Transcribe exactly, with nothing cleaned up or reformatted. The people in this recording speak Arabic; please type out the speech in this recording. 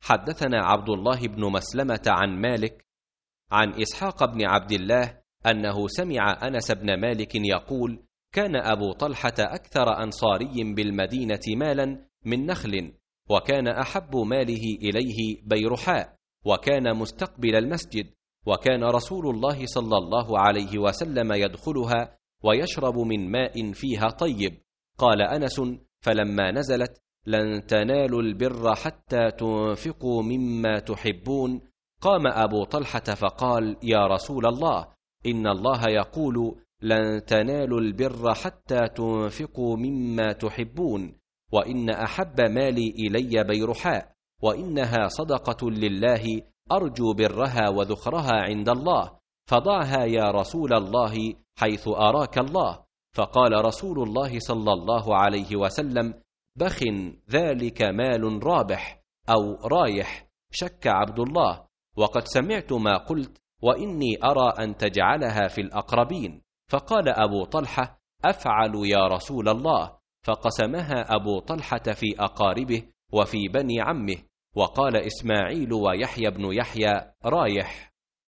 حدثنا عبد الله بن مسلمة عن مالك عن إسحاق بن عبد الله أنه سمع أنس بن مالك يقول: كان أبو طلحة أكثر أنصاري بالمدينة مالا من نخل، وكان أحب ماله إليه بيرحاء، وكان مستقبل المسجد، وكان رسول الله صلى الله عليه وسلم يدخلها ويشرب من ماء فيها طيب. قال أنس: فلما نزلت: لن تنالوا البر حتى تنفقوا مما تحبون، قام أبو طلحة فقال: يا رسول الله، إن الله يقول: لن تنالوا البر حتى تنفقوا مما تحبون، وإن أحب مالي إلي بيرحاء، وإنها صدقة لله أرجو برها وذخرها عند الله، فضعها يا رسول الله حيث أراك الله. فقال رسول الله صلى الله عليه وسلم: بخ، ذلك مال رابح أو رايح. شك عبد الله: وقد سمعت ما قلت، وإني أرى أن تجعلها في الأقربين. فقال أبو طلحة: أفعل يا رسول الله. فقسمها أبو طلحة في أقاربه وفي بني عمه. وقال إسماعيل ويحيى بن يحيى: رايح.